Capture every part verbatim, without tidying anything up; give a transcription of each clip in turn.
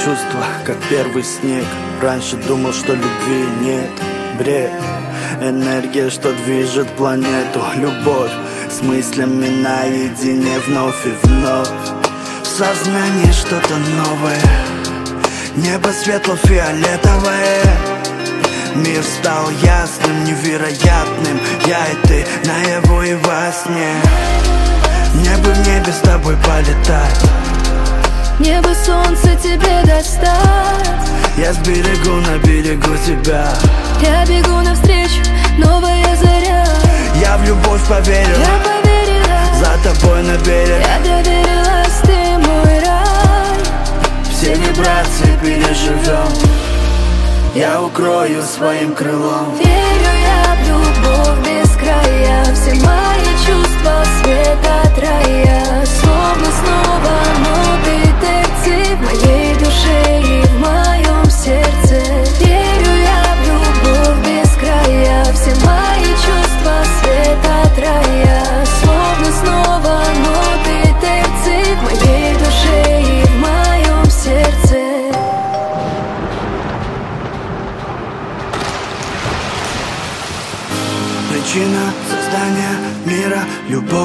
чувства, как первый снег. Раньше думал, что любви нет. Бред, энергия, что движет планету. Любовь с мыслями наедине вновь и вновь. В сознании что-то новое. Небо светло-фиолетовое. Мир стал ясным, невероятным. Я и ты наяву и во сне. Мне бы в небе с тобой полетать. Небо, солнце тебе достать. Я сберегу на берегу тебя. Я бегу навстречу, новая заря. Я в любовь поверил, Я поверила, за тобой на берег. я доверилась, ты мой рай. Все вибрации переживем. Я укрою своим крылом. Верю я в любовь без края. Все мои чувства света от рая. Словно снова ноты терции в моей душе и в моем сердце. Верю я в любовь без края. Все мои чувства света от рая. Словно снова ноты терции в моей душе и в моем сердце. Причина создания мира — любовь,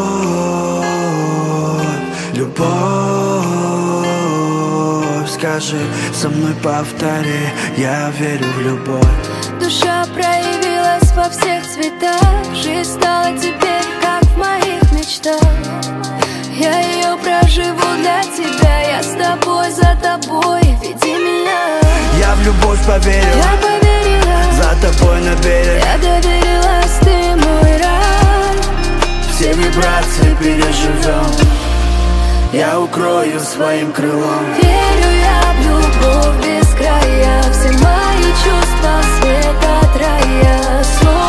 любовь. Скажи со мной, повтори, я верю в любовь. Душа проявилась во всех цветах. Жизнь стала теперь, как в моих мечтах. Я ее проживу для тебя. Я с тобой, за тобой, веди меня. Я в любовь поверил, Я поверила, за тобой на берег. я доверилась, ты мой рай. Все вибрации переживем. Я укрою своим крылом. Верю я в любовь без края. Все мои чувства света от рая.